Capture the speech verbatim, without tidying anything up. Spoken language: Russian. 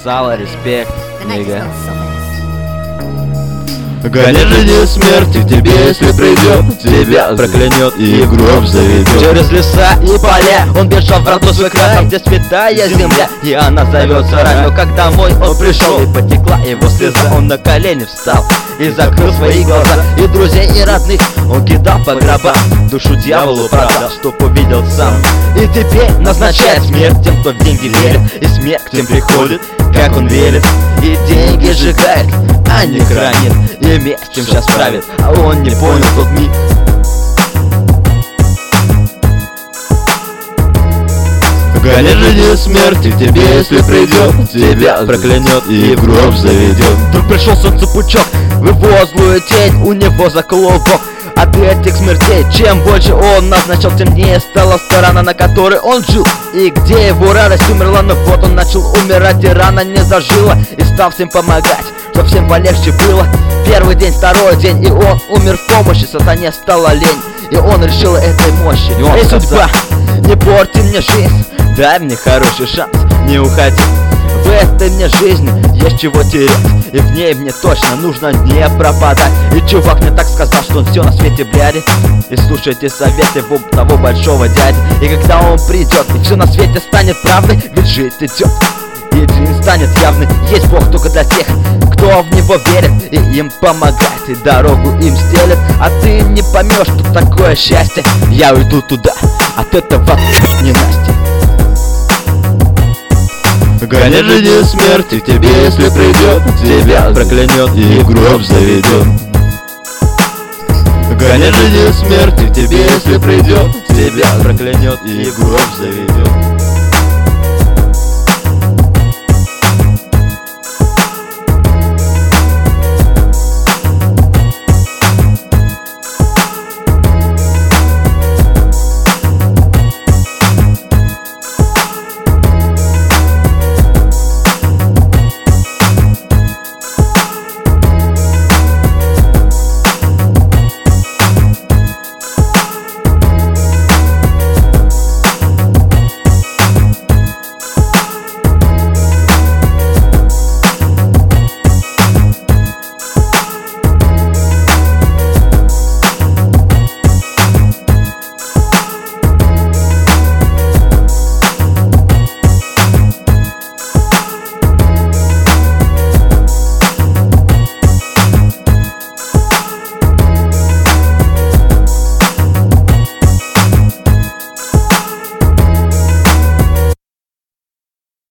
Сало, респект, нига. Гоняй же смерти к тебе, если придет, тебя проклянет и в гроб заведет. Через леса и поля он бежал в родной свой край, там, где святая земля, и она зовется рай. Но как домой он пришел, и потекла его слеза, он на колени встал и закрыл свои глаза. И друзей, и родных он кидал по гробам, душу дьяволу продал, чтоб увидел сам. И теперь назначает смерть тем, кто в деньги верит, и смерть к тем приходит, как он верит. И деньги сжигает, а не хранит, и месть чем сейчас правит, а он не понял тот миг. Гоняй же смерти к тебе, если придет, тебя проклянет и в гроб заведет. Вдруг пришел солнцепучок, в его злую тень, у него заклубок от этих смертей. Чем больше он назначал, темнее стала сторона, на которой он жил, и где его радость умерла. Но вот он начал умирать, и рана не зажила, и стал всем помогать, чтоб всем полегче было. Первый день, второй день, и он умер в помощи, сатане стала лень, и он решил этой мощи. Эй, судьба, не порти мне жизнь, дай мне хороший шанс, не уходи. В этой мне жизни есть чего терять, и в ней мне точно нужно не пропадать. И чувак мне так сказал, что он все на свете блядит. И слушайте советы того большого дяди. И когда он придет, и все на свете станет правдой, ведь жить идет, и жизнь станет явной. Есть Бог только для тех, кто в него верит, и им помогает, и дорогу им стелет. А ты не поймешь, что такое счастье. Я уйду туда, от этого ненастья. Гоняй же смерти к тебе, если придет, тебя проклянет и в гроб заведет. Гоняй же смерти к тебе, если придет, тебя проклянет и в гроб заведет.